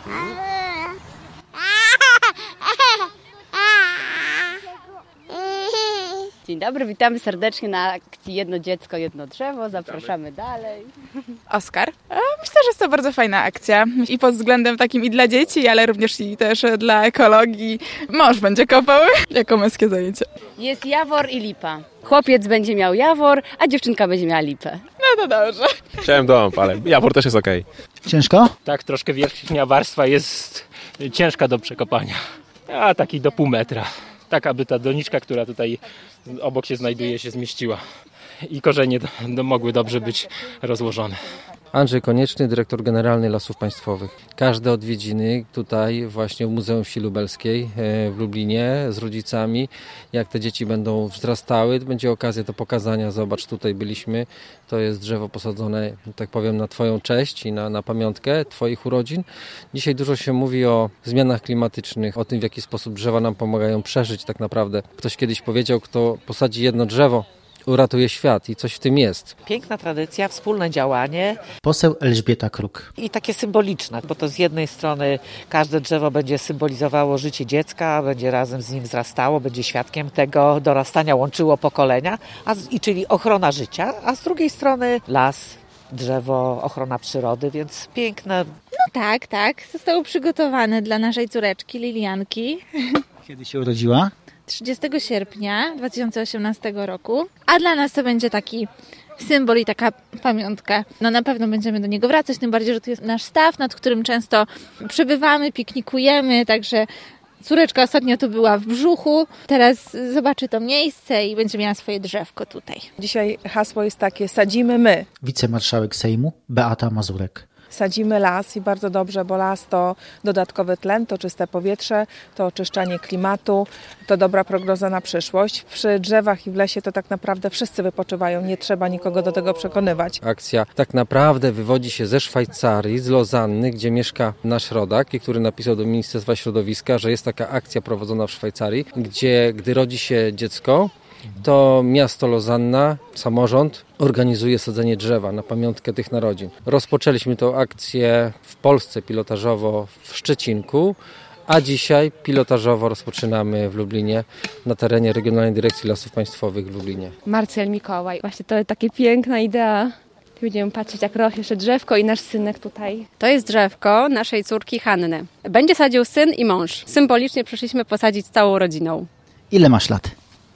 Dzień dobry, witamy serdecznie na akcji Jedno dziecko, jedno drzewo. Zapraszamy dalej. Oskar. Myślę, że jest to bardzo fajna akcja i pod względem takim i dla dzieci, ale również i też dla ekologii. Mąż będzie kopał jako męskie zajęcie. Jest jawor i lipa. Chłopiec będzie miał jawor, a dziewczynka będzie miała lipę. No to dobrze. Chciałem dąb, ale jawor też jest okej. Ciężko? Tak, troszkę wierzchnia warstwa jest ciężka do przekopania, a taki do pół metra. Tak, aby ta doniczka, która tutaj obok się znajduje, się zmieściła i korzenie mogły dobrze być rozłożone. Andrzej Konieczny, dyrektor generalny Lasów Państwowych. Każde odwiedziny tutaj właśnie w Muzeum Wsi Lubelskiej w Lublinie z rodzicami, jak te dzieci będą wzrastały, będzie okazja do pokazania. Zobacz, tutaj byliśmy, to jest drzewo posadzone, tak powiem, na Twoją cześć i na pamiątkę Twoich urodzin. Dzisiaj dużo się mówi o zmianach klimatycznych, o tym, w jaki sposób drzewa nam pomagają przeżyć tak naprawdę. Ktoś kiedyś powiedział, kto posadzi jedno drzewo, uratuje świat i coś w tym jest. Piękna tradycja, wspólne działanie. Poseł Elżbieta Kruk. I takie symboliczne, bo to z jednej strony każde drzewo będzie symbolizowało życie dziecka, będzie razem z nim wzrastało, będzie świadkiem tego dorastania, łączyło pokolenia, czyli ochrona życia, a z drugiej strony las, drzewo, ochrona przyrody, więc piękne. No tak. Zostało przygotowane dla naszej córeczki Lilianki. Kiedy się urodziła? 30 sierpnia 2018 roku, a dla nas to będzie taki symbol i taka pamiątka. No na pewno będziemy do niego wracać, tym bardziej, że tu jest nasz staw, nad którym często przebywamy, piknikujemy, także córeczka ostatnio tu była w Brzuchu, teraz zobaczy to miejsce i będzie miała swoje drzewko tutaj. Dzisiaj hasło jest takie: sadzimy my. Wicemarszałek Sejmu Beata Mazurek. Sadzimy las i bardzo dobrze, bo las to dodatkowy tlen, to czyste powietrze, to oczyszczanie klimatu, to dobra prognoza na przyszłość. Przy drzewach i w lesie to tak naprawdę wszyscy wypoczywają, nie trzeba nikogo do tego przekonywać. Akcja tak naprawdę wywodzi się ze Szwajcarii, z Lozanny, gdzie mieszka nasz rodak, i który napisał do Ministerstwa Środowiska, że jest taka akcja prowadzona w Szwajcarii, gdzie gdy rodzi się dziecko, to miasto Lozanna, samorząd organizuje sadzenie drzewa na pamiątkę tych narodzin. Rozpoczęliśmy tę akcję w Polsce pilotażowo w Szczecinku, a dzisiaj pilotażowo rozpoczynamy w Lublinie na terenie Regionalnej Dyrekcji Lasów Państwowych w Lublinie. Marcel Mikołaj. Właśnie to jest taka piękna idea. Będziemy patrzeć, jak rośnie jeszcze drzewko i nasz synek tutaj. To jest drzewko naszej córki Hanny. Będzie sadził syn i mąż. Symbolicznie przyszliśmy posadzić całą rodziną. Ile masz lat?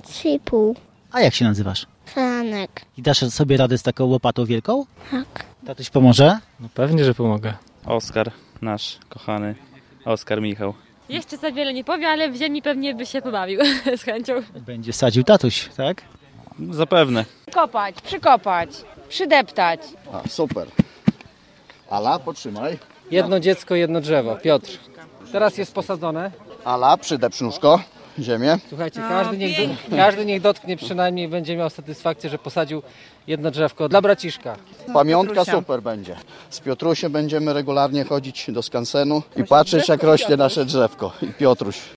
3,5. A jak się nazywasz? Franek. I dasz sobie radę z taką łopatą wielką? Tak. Tatuś pomoże? No pewnie, że pomogę. Oskar, nasz kochany Oskar Michał. Jeszcze za wiele nie powie, ale w ziemi pewnie by się pobawił z chęcią. Będzie sadził tatuś, tak? Zapewne. Kopać, przykopać, przydeptać. A, super. Ala, potrzymaj. Jedno dziecko, jedno drzewo. Piotr. Teraz jest posadzone. Ala, przydep sznurko, ziemię. Słuchajcie, każdy niech dotknie przynajmniej, będzie miał satysfakcję, że posadził jedno drzewko dla braciszka. Pamiątka super będzie. Z Piotrusiem będziemy regularnie chodzić do skansenu i patrzeć, jak rośnie nasze drzewko. I Piotruś.